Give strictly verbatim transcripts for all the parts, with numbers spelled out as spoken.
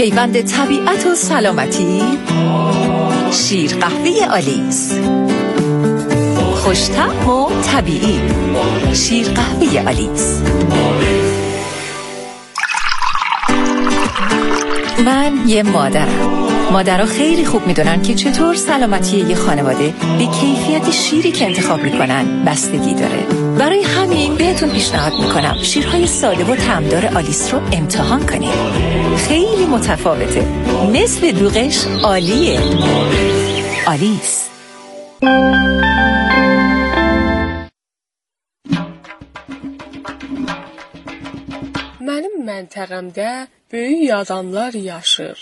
پیوند طبیعت و سلامتی. شیر قهوه آلیس، خوش‌طعم و طبیعی. شیر قهوه آلیس. من یه مادرم. مادرها خیلی خوب میدونن که چطور سلامتی یه خانواده به کیفیت شیری که انتخاب میکنن بستگی داره. برای همین بهتون پیشنهاد میکنم شیرهای ساده و طعمدار آلیس رو امتحان کنید. خیلی متفاوته، مثل دوغش عالیه. آلیس. Mənim məntəqəmdə böyük adamlar yaşır.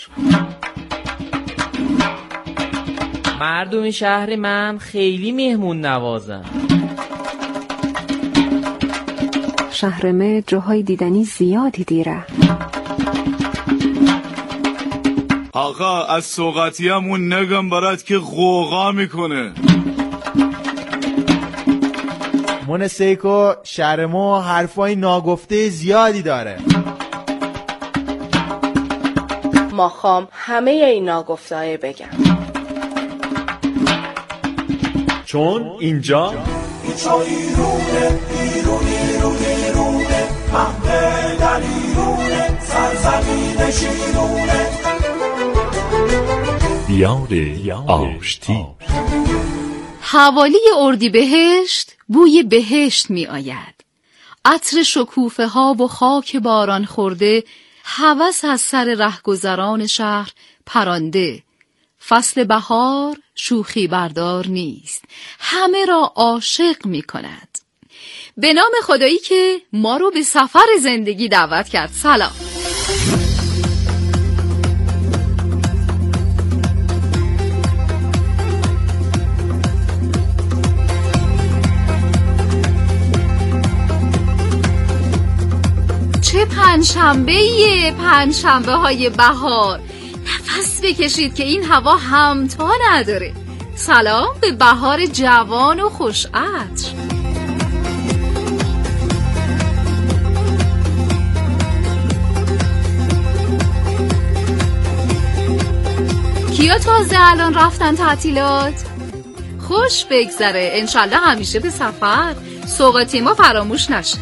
مردم شهر من خیلی مهمون نوازن. شهر ما جاهای دیدنی زیادی دیره. آقا از سوغاتیامون نگم برات که غوغا میکنه. مونسیکو شهر ما حرفای ناگفته زیادی داره. ما خوام همه این ناگفته‌های بگم. چون اینجا ایرونه ایرون ایرون ایرونه مهده در ایرونه سرزمین شیرونه دیار آشتی. حوالی اردیبهشت بوی بهشت می آید. عطر شکوفه ها و خاک باران خورده هوس از سر رهگذران شهر پرانده. فصل بهار شوخی بردار نیست، همه را عاشق می کند. به نام خدایی که ما رو به سفر زندگی دعوت کرد. سلام. چه پنجشنبه‌ایه، پنجشنبه های بهار. نفس بکشید که این هوا همتا نداره. سلام به بهار جوان و خوش عطر. کیا تازه الان رفتن تعطیلات؟ خوش بگذره، انشالله همیشه به سفر. سوغاتی ما فراموش نشه.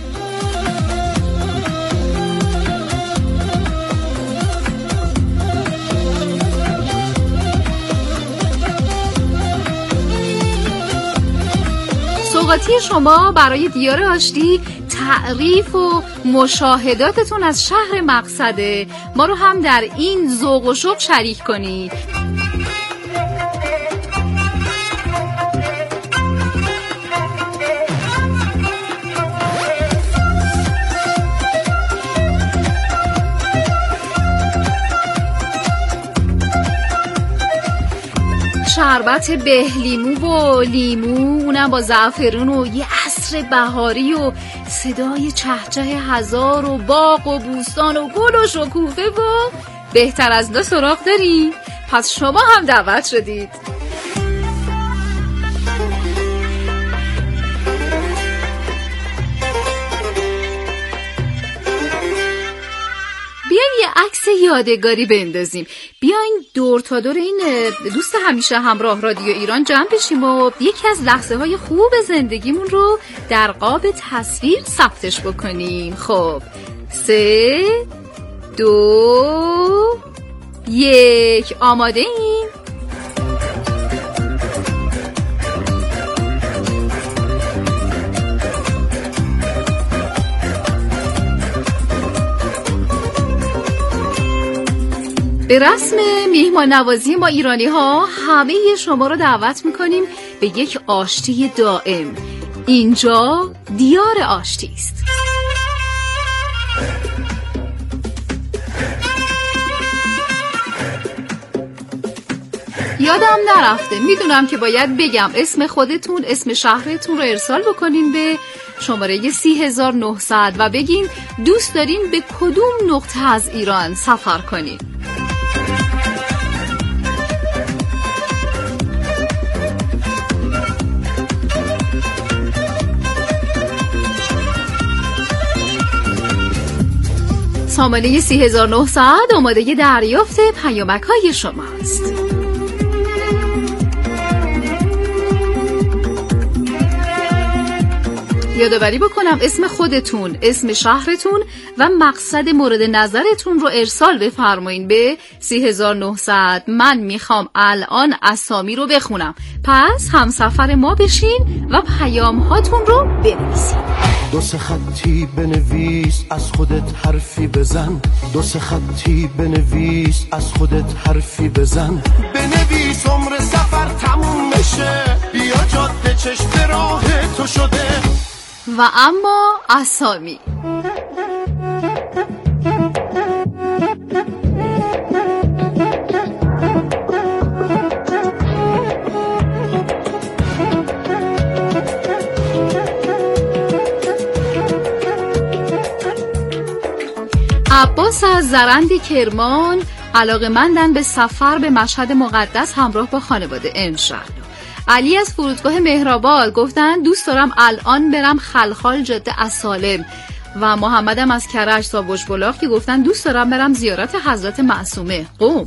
سوغاتی شما برای دیار آشتی تعریف و مشاهداتتون از شهر مقصده. ما رو هم در این ذوق و شوق شریک کنید. شربت بهلیمو و لیمو، اونم با زعفرون و یه عصر بهاری و صدای چهچه هزار و باغ و بوستان و گل و شکوفه و بهتر از دو سراغ داریم. پس شما هم دعوت شدید. بیاین یه عکس یادگاری بندازیم. بیاین دور تا دور این دوست همیشه همراه رادیو ایران جمع بشیم و یکی از لحظه های خوب زندگیمون رو در قاب تصویر ثبتش بکنیم. خب سه دو یک، آماده این؟ به رسم میهمان نوازی ما ایرانی ها همه شما رو دعوت میکنیم به یک آشتی دائم. اینجا دیار آشتی است. یادم نرفته، میدونم که باید بگم اسم خودتون، اسم شهرتون رو ارسال بکنین به شماره سی هزار و نهصد و بگین دوست دارین به کدوم نقطه از ایران سفر کنین. سامانه سی هزار و نهصد آماده دریافت پیامک های شماست. یادآوری بکنم اسم خودتون، اسم شهرتون و مقصد مورد نظرتون رو ارسال بفرمایین به سی هزار و نهصد. من میخوام الان اسامی رو بخونم، پس همسفر ما بشین و پیام هاتون رو بنویسین. دو سه خطی بنویس از خودت حرفی بزن، دو سه خطی بنویس از خودت حرفی بزن، بنویس عمر سفر تموم بشه، بیا جاده چشم راه تو شده. و اما اسامی عباس از زرند کرمان علاقه‌مندن به سفر به مشهد مقدس همراه با خانواده انشاءالله. علی از فرودگاه مهرآباد گفتن دوست دارم الان برم خلخال جاده اسالم. و محمدم از کرج ساوج بلاغ که گفتن دوست دارم برم زیارت حضرت معصومه قم.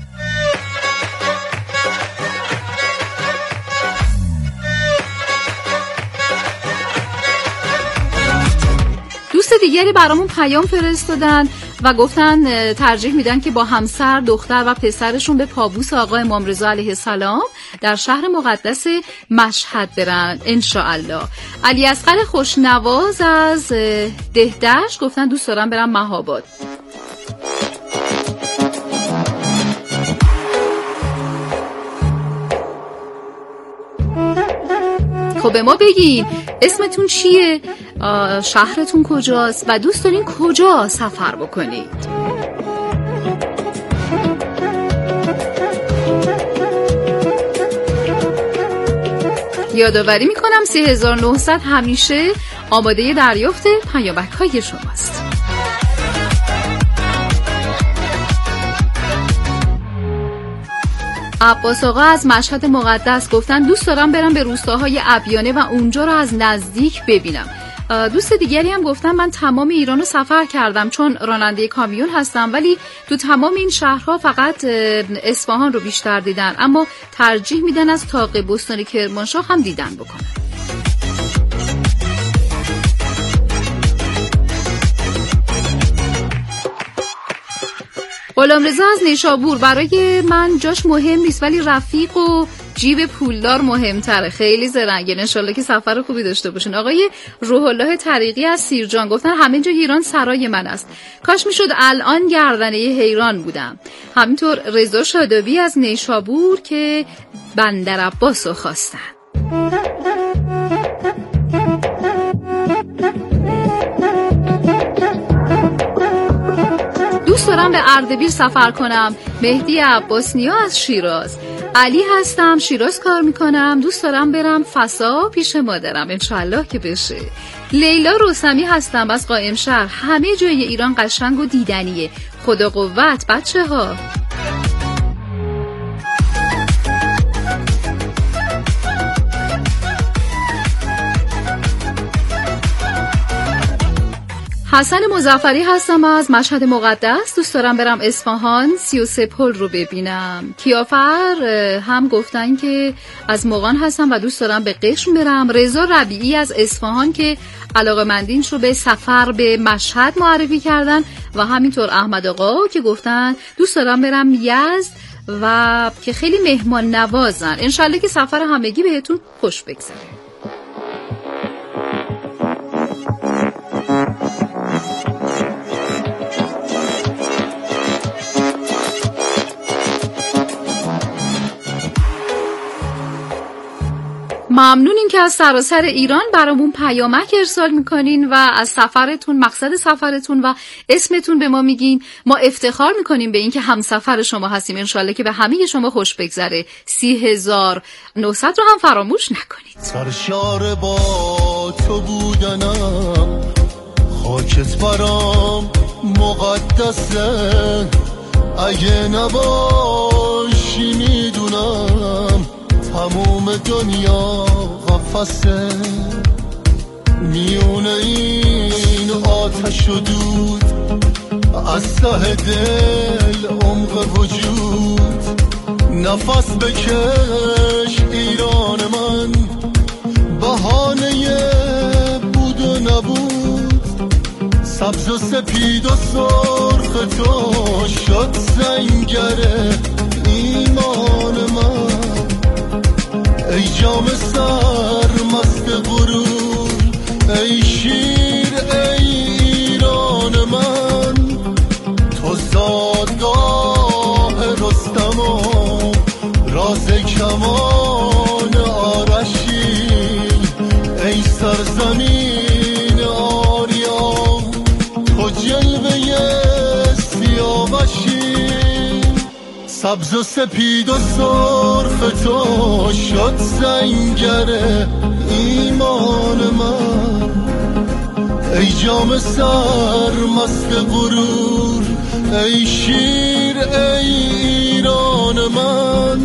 دوست دیگری برامون پیام فرستادن و گفتن ترجیح میدن که با همسر، دختر و پسرشون به پابوس آقا امام رضا علیه السلام در شهر مقدس مشهد برن انشاءالله. علی اصغر خوشنواز از دهدشت گفتن دوست دارم برم مهاباد. خب به ما بگین اسمتون چیه؟ شهرتون کجاست؟ و دوست دارین کجا سفر بکنید؟ یادآوری میکنم سه هزار و نهصد همیشه آماده دریافت پیامک های شماست. عباس آقا از مشهد مقدس گفتن دوست دارم برم به روستاهای ابیانه و اونجا رو از نزدیک ببینم. دوست دیگری هم گفتن من تمام ایران رو سفر کردم چون راننده کامیون هستم، ولی تو تمام این شهرها فقط اصفهان رو بیشتر دیدن، اما ترجیح میدن از طاق بستان کرمانشاه هم دیدن بکنن. غلامرضا از نیشابور برای من جاش مهم نیست ولی رفیق و جیب پولدار مهمتره. خیلی زرنگه، انشالله که سفر خوبی داشته باشین. آقای روح الله طریقی از سیرجان گفتن همه جای ایران سرای من است، کاش میشد الان گردنه حیران بودم. همینطور رضا شادابی از نیشابور که بندر عباس رو خواستن. دوست دارم به اردبیل سفر کنم. مهدی عباس نیا از شیراز. علی هستم، شیراز کار میکنم، دوست دارم برم فسا پیش مادرم، انشالله که بشه. لیلا رستمی هستم از قائم شهر. همه جای ایران قشنگ و دیدنیه، خدا قوت بچه ها. حسن مظفری هستم از مشهد مقدس، دوست دارم برم اصفهان سی و سه پل رو ببینم. کیافر هم گفتن که از مغان هستم و دوست دارم به قشم برم. رضا ربیعی از اصفهان که علاقه‌مندینش رو به سفر به مشهد معرفی کردن و همینطور احمد آقا که گفتن دوست دارم برم یزد و که خیلی مهمان نوازن. انشالله که سفر همگی بهتون خوش بگذره. ممنونیم که از سراسر ایران برامون پیامک ارسال میکنین و از سفرتون، مقصد سفرتون و اسمتون به ما میگین. ما افتخار میکنیم به این که همسفر شما هستیم. انشالله که به همه شما خوش بگذره. سی هزار و نهصد رو هم فراموش نکنید. سرشار با تو بودنم، خاکت برام مقدسه، اگه نباشی میدونم تموم دنیا قفسه. میونه این آتش و دود از ته دل عمق وجود نفس بکش ایران من، بهانه بود و نبود، سبز و سپید و سرخ تو شد سنگر ایمان من. ای جام سر مست غرور، ای شیر ای ایران من، تو زادگاه رستم و راز کمان آرشی، ای سرزمین آریا تو جلوه سیاوشی. سبز و سپید و سرخ تو شد سنگر ایمان من، ای جام سر مست غرور، ای شیر ای ایران من،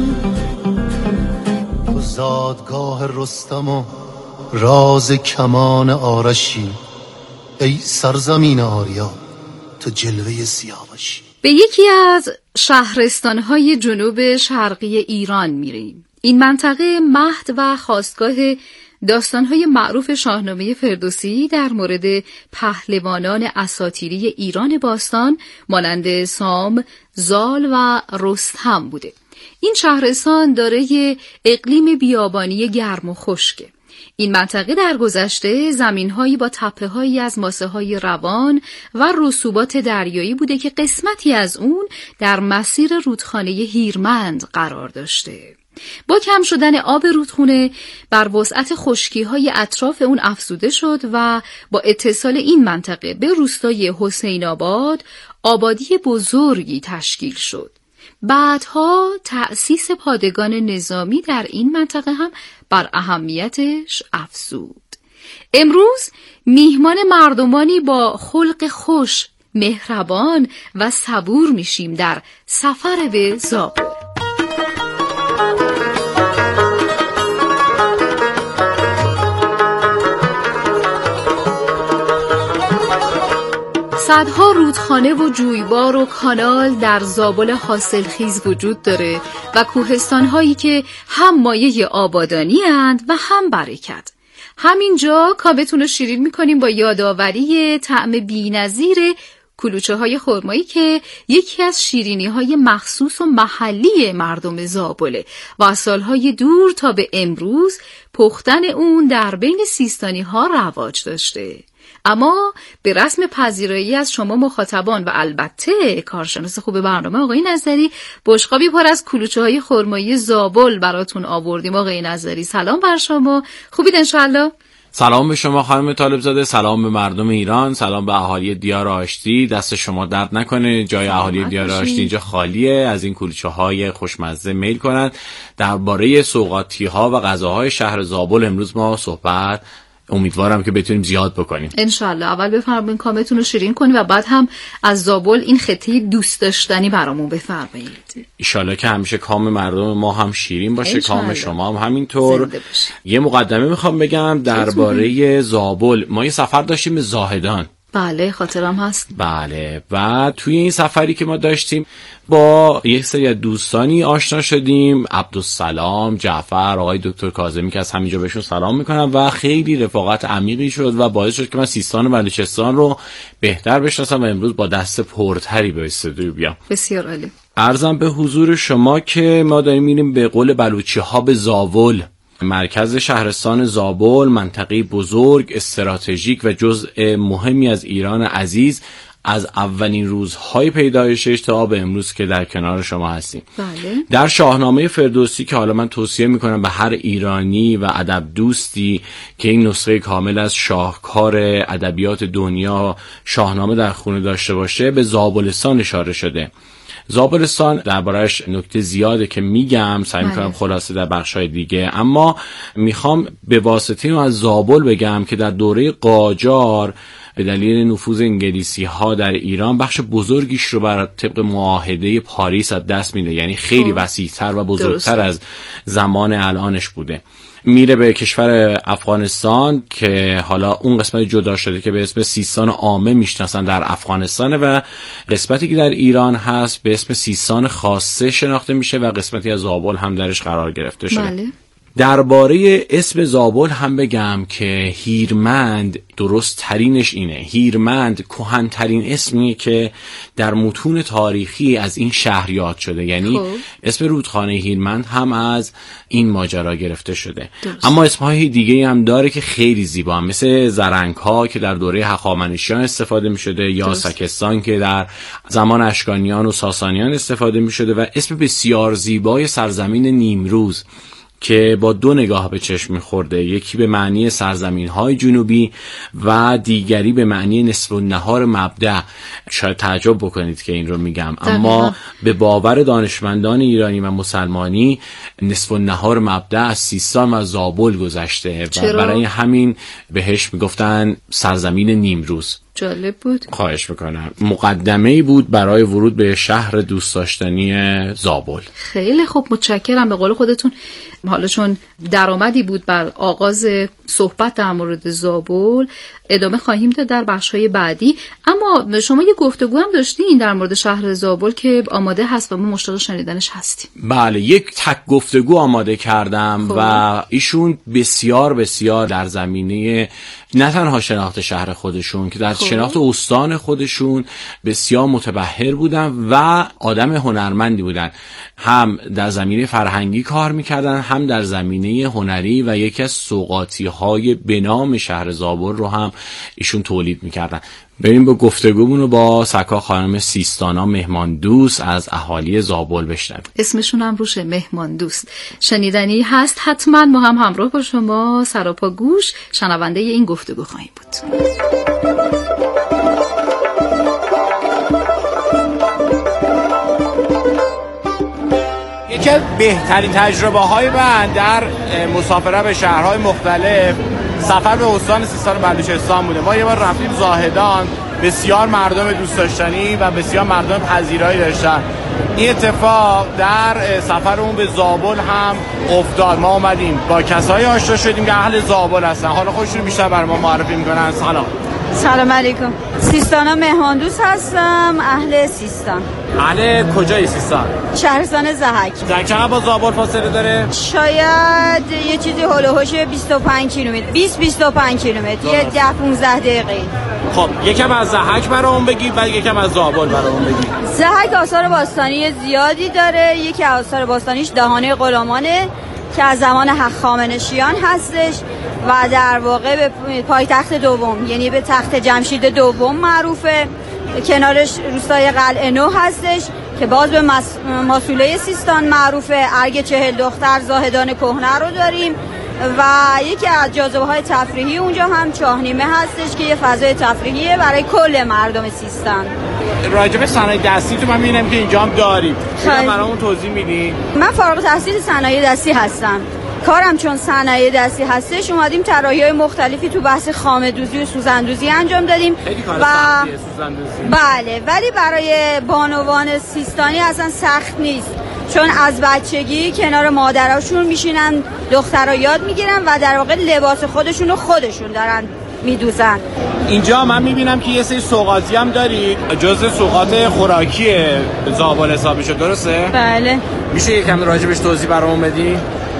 تو زادگاه رستم و راز کمان آرشی، ای سرزمین آریا تو جلوه سیاوشی. به یکی از شهرستانهای جنوب شرقی ایران میریم. این منطقه مهد و خاستگاه داستانهای معروف شاهنامه فردوسی در مورد پهلوانان اساطیری ایران باستان مانند سام، زال و رستم بوده. این شهرستان دارای اقلیم بیابانی گرم و خشکه. این منطقه در گذشته زمین‌هایی با تپه‌هایی از ماسه‌های روان و رسوبات دریایی بوده که قسمتی از اون در مسیر رودخانه هیرمند قرار داشته. با کم شدن آب رودخونه بر وسعت خشکی‌های اطراف اون افزوده شد و با اتصال این منطقه به روستای حسین آباد آبادی بزرگی تشکیل شد. بعدها تأسیس پادگان نظامی در این منطقه هم بر اهمیتش افزود. امروز میهمان مردمانی با خلق خوش، مهربان و صبور میشیم در سفر به زابل. صدها رودخانه و جویبار و کانال در زابل حاصلخیز وجود داره و کوهستان‌هایی که هم مایه آبادانی اند و هم برکت. همینجا کابتون رو شیرین می‌کنیم با یادآوری طعم بی‌نظیر کلوچه‌های خرمایی که یکی از شیرینی‌های مخصوص و محلی مردم زابله و از سال‌های دور تا به امروز پختن اون در بین سیستانی‌ها رواج داشته. اما به رسم پذیرایی از شما مخاطبان و البته کارشناس خوب برنامه آقای نظری، بشقابی پر از کلوچه‌های خرمایی زابل براتون آوردیم. آقای نظری سلام بر شما، خوبید انشالله؟ سلام به شما خانم طالب زاده، سلام به مردم ایران، سلام به اهالی دیار آشتی. دست شما درد نکنه، جای اهالی دیار آشتی اینجا خالیه. از این کلوچه‌های خوشمزه میل کنند. درباره سوغاتی‌ها و غذاهای شهر زابل امروز ما صحبت امیدوارم که بتونیم زیاد بکنیم انشالله. اول بفرمایید کامتون رو شیرین کنید و بعد هم از زابل این خطه دوست داشتنی برامون بفرمایید. انشالله که همیشه کام مردم ما هم شیرین باشه، کام شما هم همینطور. یه مقدمه میخوام بگم درباره زابل. ما یه سفر داشتیم به زاهدان. بله خاطرم هست. بله، و توی این سفری که ما داشتیم با یک سری از دوستانی آشنا شدیم، عبدالسلام، جعفر، آقای دکتر کاظمی که از همینجا بهشون سلام میکنم و خیلی رفاقت عمیقی شد و باعث شد که من سیستان و بلوچستان رو بهتر بشناسم و امروز با دست پرتری به استودیو بیام. بسیار عالی. عرضم به حضور شما که ما داریم میریم به قول بلوچی ها به زاول، مرکز شهرستان زابل، منطقه بزرگ، استراتژیک و جزء مهمی از ایران عزیز، از اولین روزهای پیدایشش تا به امروز که در کنار شما هستیم. بله. در شاهنامه فردوسی که حالا من توصیه میکنم به هر ایرانی و ادب دوستی که این نسخه کامل از شاهکار ادبیات دنیا شاهنامه در خونه داشته باشه، به زابلستان اشاره شده. زابلستان درباره‌اش نکته زیاده که میگم، سعی میکنم خلاصه در بخش‌های دیگه، اما میخوام به واسطه از زابل بگم که در دوره قاجار به دلیل نفوذ انگلیسی ها در ایران بخش بزرگیش رو بر طبق معاهده پاریس از دست میده، یعنی خیلی وسیع‌تر و بزرگتر از زمان الانش بوده میره به کشور افغانستان که حالا اون قسمت جدا شده که به اسم سیستان عامه میشناسن در افغانستان و قسمتی که در ایران هست به اسم سیستان خاصه شناخته میشه و قسمتی از زابل هم درش قرار گرفته شده. بله. درباره اسم زابل هم بگم که هیرمند درست ترینش اینه. هیرمند کهن ترین اسمیه که در متون تاریخی از این شهر یاد شده، یعنی خوب. اسم رودخانه هیرمند هم از این ماجرا گرفته شده. درست. اما اسمهای دیگه هم داره که خیلی زیبا هم، مثل زرنگ ها که در دوره هخامنشیان استفاده می شده یا سکستان که در زمان اشکانیان و ساسانیان استفاده می شده و اسم بسیار زیبای سرزمین نیمروز که با دو نگاه به چشم می‌خورده، یکی به معنی سرزمین‌های جنوبی و دیگری به معنی نصف النهار مبدأ. شاید تعجب بکنید که این رو میگم، اما به باور دانشمندان ایرانی و مسلمانی نصف النهار مبدأ از سیستان و زابل گذشته و برای همین بهش میگفتن سرزمین نیمروز. جالب بود. خواهش میکنم. مقدمه‌ای بود برای ورود به شهر دوست داشتنی زابل. خیلی خوب، متشکرم. به قول خودتون حالا چون درآمدی بود بر آغاز صحبت در مورد زابل، ادامه خواهیم داد در بخش‌های بعدی. اما شما یه گفتگو هم داشتین در مورد شهر زابل که آماده هست و ما مشتاق شنیدنش هستیم. بله، یک تک گفتگو آماده کردم خوب. و ایشون بسیار بسیار در زمینه نه تنها شناخت شهر خودشون که در خوب. شناخت استان خودشون بسیار متبحر بودن و آدم هنرمندی بودن. هم در زمینه فرهنگی کار میکردن، هم در زمینه هنری و یکی از سوغاتی‌های به نام شهر زابل رو هم ایشون تولید میکردن. بریم با گفتگومون رو با سکا خانم سیستانا مهمان دوست از اهالی زابل بشنویم. اسمشون هم روشه، مهمان دوست. شنیدنی هست، حتما ما هم همراه با شما سراپا گوش شنونده این گفتگو خواهیم بود. یکی از بهترین تجربه های من در مسافرت به شهرهای مختلف سفر به استان سیستان و بلوچستان بوده. ما یه بار رفتیم زاهدان، بسیار مردم دوست داشتنی و بسیار مردم پذیرایی داشتن. این اتفاق در سفرمون به زابل هم افتاد. ما اومدیم با کسایی آشنا شدیم که اهل زابل هستن. حالا خودشون بیشتر برای ما معرفی میکنن. سلام. سلام علیکم. سیستانا مهمان دوست هستم، اهل سیستان. اهل کجای سیستان؟ شهرستان زهک. زهک چقدر با زابل فاصله داره؟ شاید یه چیزی هول و هوش بیست و پنج کیلومتر، بیست بیست و پنج کیلومتر، یه ده پانزده دقیقه. خب یکم از زهک برامون بگید بعد یکم از زابل برامون بگید. زهک آثار باستانی زیادی داره. یکی از آثار باستانیش دهانه غلامانه که از زمان هخامنشیان هستش و در واقع به پایتخت دوم، یعنی به تخت جمشید دوم معروفه. کنارش روستای قلعه نو هستش که باز به ماسوله سیستان معروفه. ارگ چهل دختر زاهدان کهنه رو داریم و یکی از جاذبه‌های تفریحی اونجا هم چاهنیمه هستش که یه فضای تفریحیه برای کل مردم سیستان. راجب صنایع دستی تو من می‌بینم که اینجا هم داریم. اینا برامون توضیح میدین؟ من فارغ التحصیل صنایع دستی هستم. کارم چون صنایع دستی هستش اومدیم طراحی‌های مختلفی تو بحث خامه‌دوزی و سوزن‌دوزی انجام دادیم. خیلی کار و... سختیه سوزن‌دوزی. بله، ولی برای بانوان سیستانی اصلا سخت نیست، چون از بچگی کنار مادراشون میشینن، دخترها یاد میگیرن و در واقع لباس خودشون رو خودشون دارن میدوزن. اینجا من میبینم که یه سری سوغاتی هم دارید، جزء سوغات خوراکی زابل حساب میشه، درسته؟ بله. میشه یکم راجبش توضیح برامون بدی؟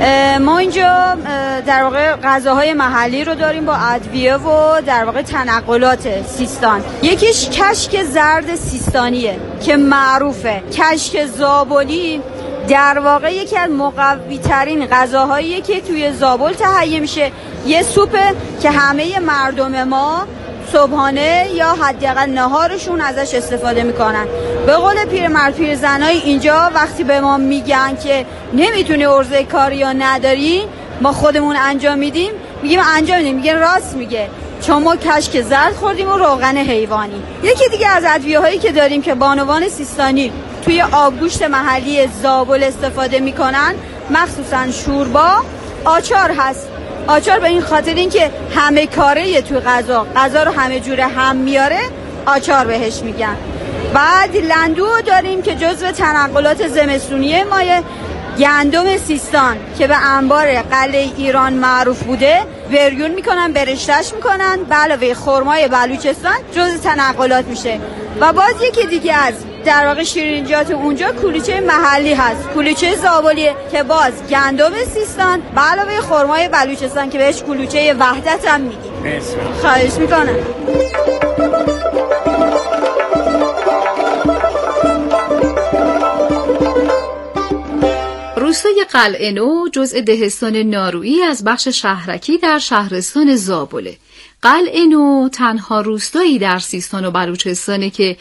ما اینجا در واقع غذاهای محلی رو داریم با ادویه و در واقع تنقلات سیستان. یکیش کشک زرد سیستانیه که معروفه. کشک زابلی در واقع یکی از مقوی ترین غذاهاییه که توی زابل تهیه میشه. یه سوپه که همه مردم ما صبحانه یا حداقل نهارشون ازش استفاده میکنن. به قول پیرمرد پیرزنای اینجا وقتی به ما میگن که نمیتونی عرضه کاری یا نداری، ما خودمون انجام میدیم، میگیم انجام میدیم، میگن راست میگه، چون ما کشک زرد خوردیم و روغن حیوانی. یکی دیگه از ادویه هایی که داریم که بانوان سیستانی توی آبگوشت محلی زابل استفاده میکنن، مخصوصا شوربا، آچار هست. آچار به این خاطر این که همه کاره توی غذا غذا رو همه جوره هم میاره، آچار بهش میگن. بعد لندو داریم که جزو تنقلات زمستونیه مایه گندم سیستان که به انبار قلعه ایران معروف بوده وریون میکنن، برشتش میکنن، به علاوه خرمای بلوچستان جزء تنقلات میشه. و باز یکی دیگه از در واقع شیرینیات اونجا کلوچه محلی هست، کلوچه زابلیه که باز گندم سیستان به علاوه خرمای بلوچستان که بهش کلوچه وحدت هم میگیم. خواهش میکنم. روستای قلعه نو جزء دهستان نارویی از بخش شهرکی در شهرستان زابله. قلعه نو تنها روستایی در سیستان و بلوچستانه که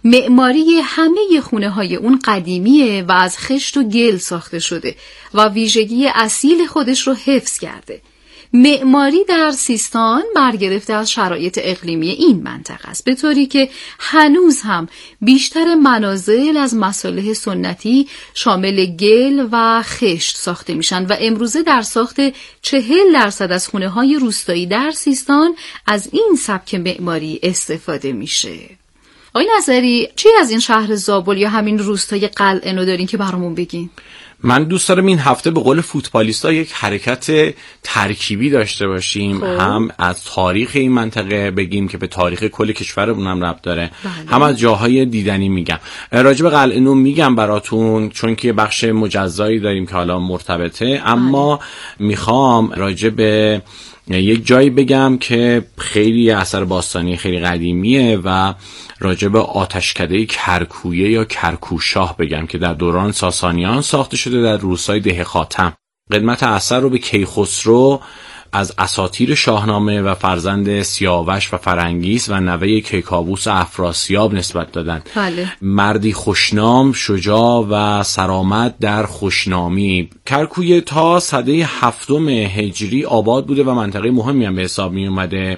معماری همه خونه های اون قدیمیه و از خشت و گل ساخته شده و ویژگی اصیل خودش رو حفظ کرده. معماری در سیستان برگرفته از شرایط اقلیمی این منطقه است، به طوری که هنوز هم بیشتر منازل از مصالح سنتی شامل گل و خشت ساخته میشن و امروزه در ساخت چهل درصد از خونه های روستایی در سیستان از این سبک معماری استفاده میشه. آقای نظری، چی از این شهر زابل یا همین روستای قلعه نو دارین که برامون بگین؟ من دوست دارم این هفته به قول فوتبالیستا یک حرکت ترکیبی داشته باشیم. خوب. هم از تاریخ این منطقه بگیم که به تاریخ کل کشورمون هم ربط داره. بله. هم از جاهای دیدنی میگم. راجع به قلعه نو میگم براتون چون که بخش مجزایی داریم که حالا مرتبطه، اما بله. میخوام راجع به یک جایی بگم که خیلی اثر باستانی خیلی قدیمیه و راجع به آتشکده کرکویه یا کرکوشاه بگم که در دوران ساسانیان ساخته شده در روستای ده خاتم. قدمت اثر رو به کیخسرو از اساطیر شاهنامه و فرزند سیاوش و فرنگیس و نوه کیکاووس افراسیاب نسبت دادن. بله. مردی خوشنام، شجاع و سرآمد در خوشنامی. کرکویه تا سده هفتم هجری آباد بوده و منطقه مهمی هم به حساب می اومده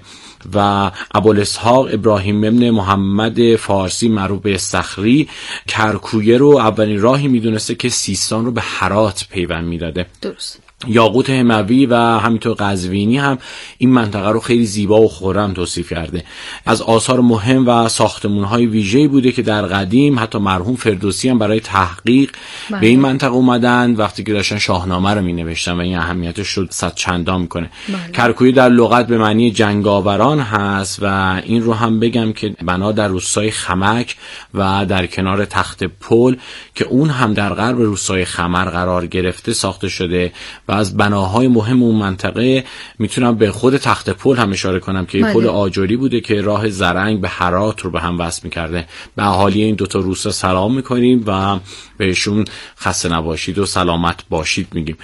و ابوالاسحاق ابراهیم ابن محمد فارسی معروف به استخری کرکویه رو اولین راهی میدونسته که سیستان رو به هرات پیوند میداده. درست. یاقوت هموی و همینطور قزوینی هم این منطقه رو خیلی زیبا و خرم توصیف کرده. از آثار مهم و ساختمان‌های ویژه‌ای بوده که در قدیم حتی مرحوم فردوسی هم برای تحقیق بله. به این منطقه اومدن وقتی که داشتن شاهنامه رو می‌نوشتن و این اهمیتش رو صد چندان می‌کنه. بله. کرکویی در لغت به معنی جنگاوران هست و این رو هم بگم که بنا در روستای خمک و در کنار تخت پل که اون هم در غرب روستای خمر قرار گرفته ساخته شده و از بناهای مهم اون منطقه میتونم به خود تخت پل هم اشاره کنم که یه پل آجری بوده که راه زرنگ به هرات رو به هم وصل میکرده. به اهالی این دوتا روستا سلام میکنیم و بهشون خسته نباشید و سلامت باشید میگیم.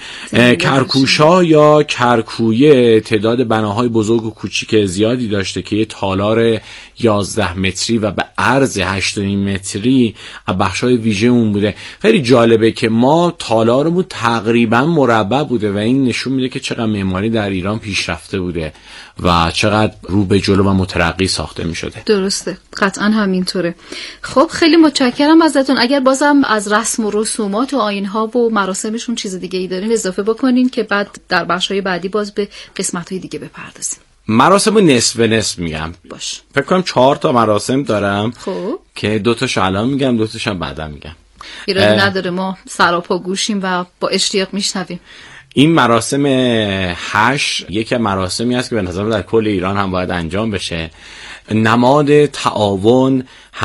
کرکوشا یا کرکویه تعداد بناهای بزرگ و کوچیک زیادی داشته که یه تالار یازده متری و به عرض هشت و نیم متری بخشای ویژه اون بوده. خیلی جالبه که ما تالارمون تقریبا مربع بوده و این نشون میده که چقدر معماری در ایران پیشرفته بوده و چقدر رو به جلو و مترقی ساخته میشده. درسته، قطعا همینطوره. خب خیلی متشکرم ازتون. اگر بازم از رسم و رسومات و آیین‌ها و مراسمشون چیز دیگه ای دارین اضافه بکنین که بعد در بخش‌های بعدی باز به قسمت‌های دیگه بپردازیم. مراسم نصف به نصف میگم. باش. فکر کنم چهار تا مراسم دارم. خب که دو تاشو الان میگم، دو تاشو بعدا میگم. ایرادی نداره، ما سراپا گوشیم و با اشتیاق میشنویم. این مراسم هشت یک مراسمی است که به نظر در کل ایران هم باید انجام بشه. نماد تعاون،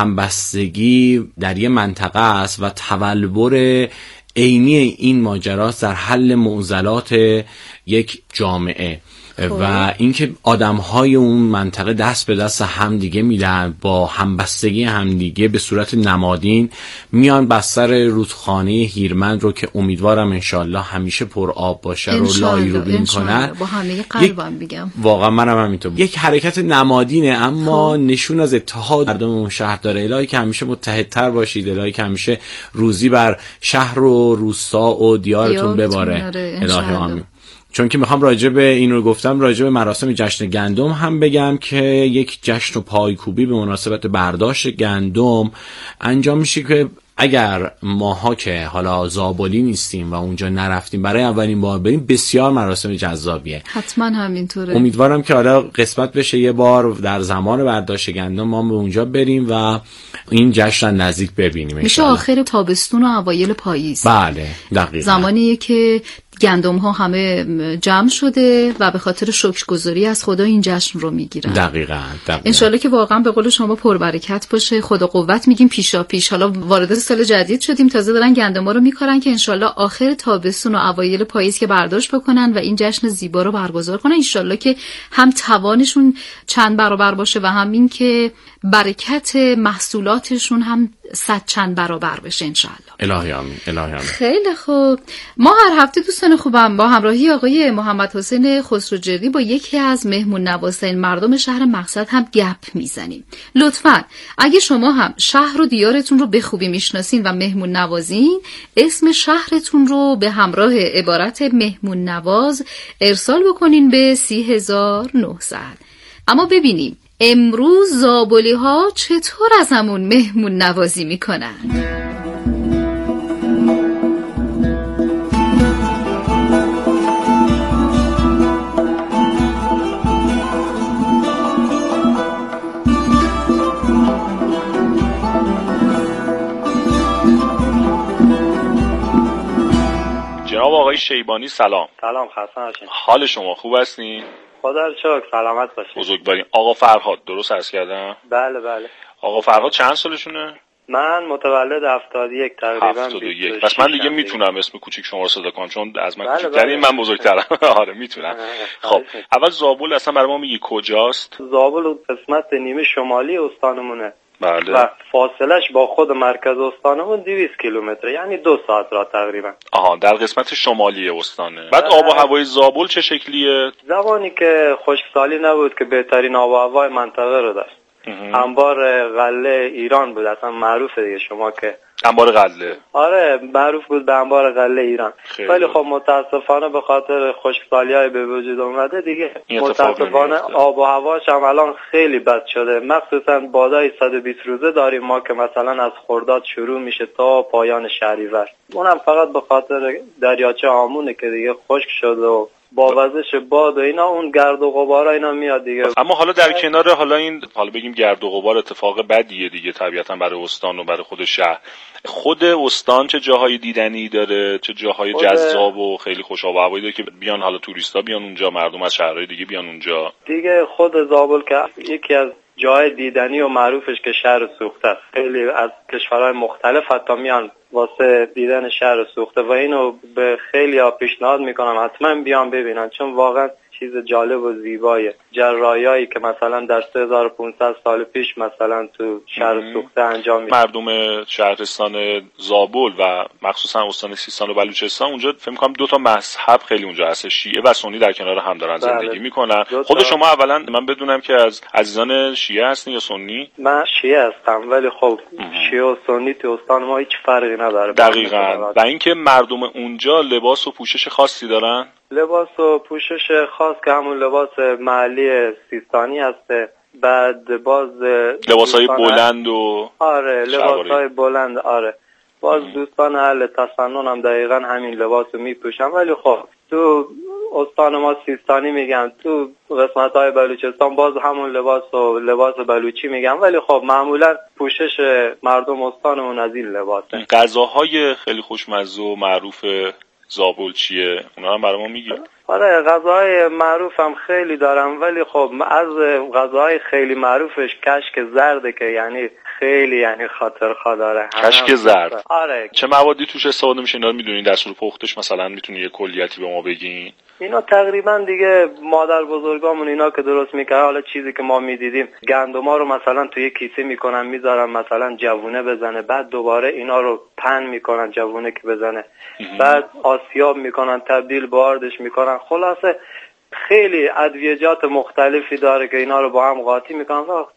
همبستگی در یه منطقه است و تولور عینی این ماجراست در حل معضلات یک جامعه. و اینکه آدم‌های اون منطقه دست به دست همدیگه میدن، با همبستگی همدیگه به صورت نمادین میان بستر رودخانه هیرمند رو که امیدوارم انشالله همیشه پر آب باشه رو لایروبین کنن. با همه قلبم بگم واقعا منم همینطور. یک حرکت نمادینه اما خوب. نشون از اتحاد مردم اون شهر داره. الهی که همیشه متحدتر باشید، الهی که همیشه روزی بر شهر و روستا و دیارتون بباره. الهی آمین. چون که میخوام راجع به این رو گفتم، راجع به مراسم جشن گندم هم بگم که یک جشن و پایکوبی به مناسبت برداشت گندم انجام میشه که اگر ماها که حالا زابلی نیستیم و اونجا نرفتیم برای اولین بار بریم، بسیار مراسم جذابیه. حتما همینطوره. امیدوارم که حالا قسمت بشه یه بار در زمان برداشت گندم ما به اونجا بریم و این جشن نزدیک ببینیم. میشه آخر تابستون و اوایل پاییز. بله دقیقاً. زمانیه که گندم ها همه جمع شده و به خاطر شکرگزاری از خدا این جشن رو میگیرن. دقیقاً. دقیقاً. انشالله که واقعا به قول شما پربرکت باشه، خدا قوت میگیم پیشا پیش. حالا وارد سال جدید شدیم، تازه دارن گندم ها رو میکارن که انشالله آخر تابستون و اوایل پاییز که برداشت بکنن و این جشن زیبا رو برگزار کنن. انشالله که هم توانشون چند برابر باشه و هم این که برکت محصولاتشون هم صد چند برابر بشه انشالله. الهی آمین. الهی آمین. خیلی خوب. ما هر هفته دوستان خوبم با همراهی آقای محمد حسین خسروجردی با یکی از مهمون نوازترین مردم شهر مقصد هم گپ میزنیم. لطفاً اگه شما هم شهر و دیارتون رو به خوبی میشناسین و مهمون نوازین، اسم شهرتون رو به همراه عبارت مهمون نواز ارسال بکنین به سی هزار و نهصد. اما ببینیم امروز زابلی ها چطور از همون مهمون نوازی میکنن. جناب آقای شیبانی سلام. سلام، خسته نباشید. حال شما خوب هستین؟ خدا رو شکر، سلامت باشید. بزرگوارین. آقا فرهاد درست عرض کردم؟ بله بله. آقا فرهاد چند سالشونه؟ من متولد هفتاد و یک تقریبا. هفتاد و یک. پس من دیگه میتونم اسم کوچیک شما رو صدا کنم چون از من بله کوچیک‌ترین، بله. من بزرگترم. آره میتونم. خب اول زابل اصلا برای ما میگی کجاست؟ زابل قسمت نیمه شمالی استانمونه. بله. و فاصلش با خود مرکز استانمون دویست کیلومتر، یعنی دو ساعت راه تقریبا. آها، در قسمت شمالی استانه. بعد آب و هوای زابل چه شکلیه؟ زمانی که خشکسالی نبود که بهترین آب و هوای منطقه رو داشت. انبار غله ایران بود، اصلا معروفه دیگه شما که انبار غله. آره معروف بود به انبار غله ایران. ولی خب متاسفانه به خاطر خشکسالی‌های به وجود اومده دیگه متاسفانه آب و هواش هم الان خیلی بد شده. مخصوصا بادای صد و بیست روزه داریم ما که مثلا از خرداد شروع میشه تا پایان شهریور. اونم فقط به خاطر دریاچه آمونه که دیگه خشک شده و با وزش باد و اینا اون گرد و غبار اینا میاد دیگه. اما حالا در کنار حالا این حالا بگیم گرد و غبار اتفاق بدیه دیگه طبیعتا برای استان و برای خود شهر. خود استان چه جاهای دیدنی داره، چه جاهای جذاب و خیلی خوش آب و هوایی داره که بیان حالا توریستا بیان اونجا، مردم از شهرهای دیگه بیان اونجا؟ دیگه خود زابل که یکی از جای دیدنی و معروفش که شهر سوخته است. خیلی از کشورهای مختلف حتی میان واسه دیدن شهر سوخته و اینو به خیلی ها پیشنهاد میکنم حتما بیان ببینن، چون واقعا چیز جالب و زیبایه. جرایایی که مثلا در سه هزار و پانصد سال پیش مثلا تو شهر سوخته انجام میشه. مردم شهرستان زابل و مخصوصا استان سیستان و بلوچستان اونجا فکر می‌کنم دو تا مذهب خیلی اونجا هست، شیعه و سنی در کنار هم دارن زندگی بله. میکنن. خود شما اولا من بدونم که از عزیزان شیعه هستین یا سنی؟ من شیعه هستم، ولی خب شیعه و سنی تو استان ما هیچ فرقی نداره. دقیقاً. و اینکه مردم اونجا لباس و پوشش خاصی دارن؟ لباس و پوشش خاص که همون لباس محلی سیستانی هسته. بعد باز لباسای بلند و آره لباسای بلند آره باز ام. دوستان اهل تسنن هم دقیقا همین لباس رو میپوشن. ولی خب تو استان ما سیستانی میگن، تو قسمت های بلوچستان باز همون لباس و لباس بلوچی میگن، ولی خب معمولا پوشش مردم استانمون از این لباسه. غذاهای خیلی خوشمزه و معروف زابل چیه؟ اونا هم برای ما میگی؟ آره غذاهای معروف هم خیلی دارم، ولی خب از غذاهای خیلی معروفش کشک زرده که یعنی خیلی یعنی خاطرخواه داره. کشک زرد؟ آره. چه موادی توش استفاده میشه؟ اینا رو میدونین؟ دستور پختش مثلا میتونی یه کلیتی به ما بگین؟ اینا تقریبا دیگه مادر بزرگامون اینا که درست میکرد، حالا چیزی که ما میدیدیم گندما رو مثلا توی کیسه میکنن میذارن مثلا جوونه بزنه، بعد دوباره اینا رو پن میکنن جوونه که بزنه، بعد آسیاب میکنن تبدیل به آردش میکنن. خلاصه خیلی ادویجات مختلفی داره که اینا رو با هم قاطی میکنن و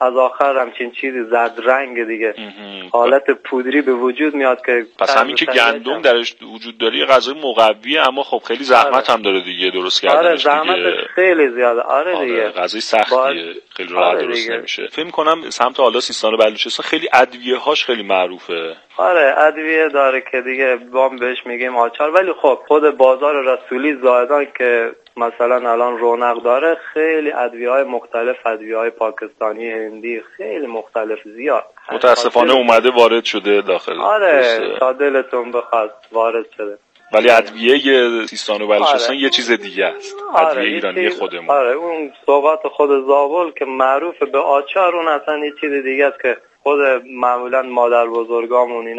از آخر همچین چیزی زرد رنگ دیگه حالت پودری به وجود میاد که پس همین که گندم درش وجود داره یه غذای مقویه، اما خب خیلی زحمت هم داره دیگه درست کردنش. آره زحمت خیلی زیاده. آره, آره دیگه غذای سختیه باید... خیلی راحت آره درست نمیشه. فکر کنم سمت حالا سیستان و بلوچستان خیلی ادویه هاش خیلی معروفه. آره ادویه داره که دیگه بام بهش میگیم آچار، ولی خب خود بازار رسولی زاهدان که مثلا الان رونق داره خیلی ادویه های مختلف، ادویه های پاکستانی، هندی، خیلی مختلف زیاد متاسفانه اومده وارد شده داخل. آره تا دلتون بخواد وارد شده. ولی ادویه سیستان و بلوچستان آره. یه چیز دیگه است. ادویه آره ایرانی چیز... خودمون. آره اون سوغات خود زابل که معروف به آچار، اون اصلا یه چیز دیگه است که خود معمولا مادر بزرگامون